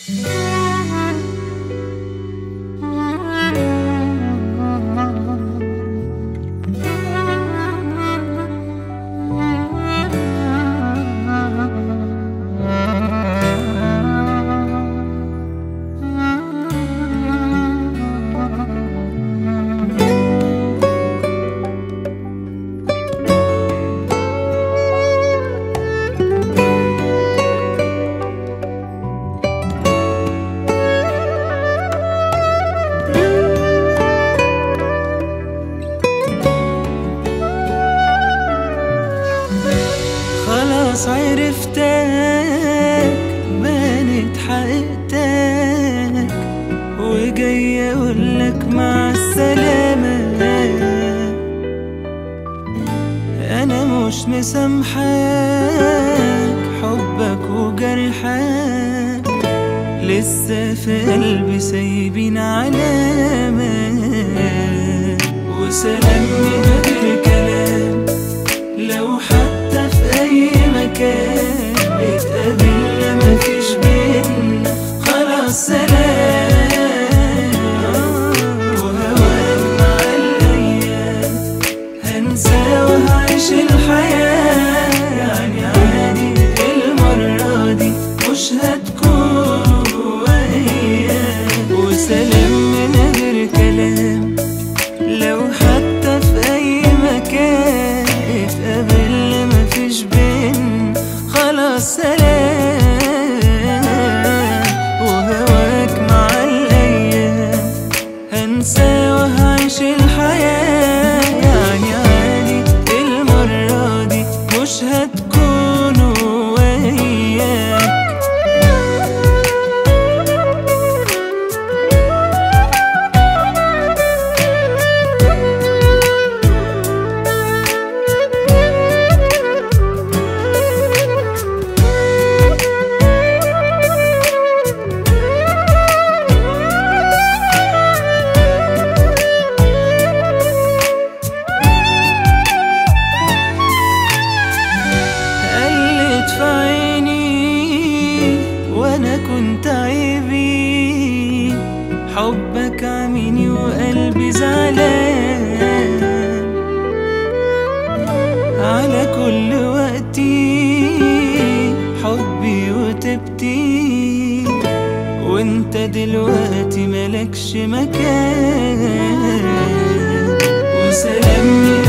خلاص عرفتك، بانت حقيقتك، وجاي اقولك مع السلامة. انا مش مسامحك، حبك وجرحك لسه في قلبي سايبين علامة. وسلام من غير كلام، لو حتى في اي مكان اتقابلنا مفيش بينا خلاص سلام. وهواك مع الايام هنسى وهعيش الحياة، يعني عادي المرة دي مش هتكون وياك. وسلام من غير كلام، لو حتى في اي مكان اتقابلنا مفيش بينا خلاص سلام. وهواك مع الايام هنسى وهعيش الحياة، يعني عادي المرة دي مش هتكون وياك. وانا كنت عيبي، حبك عميني وقلبي زعلان على كل وقتي، حبي وتبتي وانت دلوقتي ملكش مكان. وسلام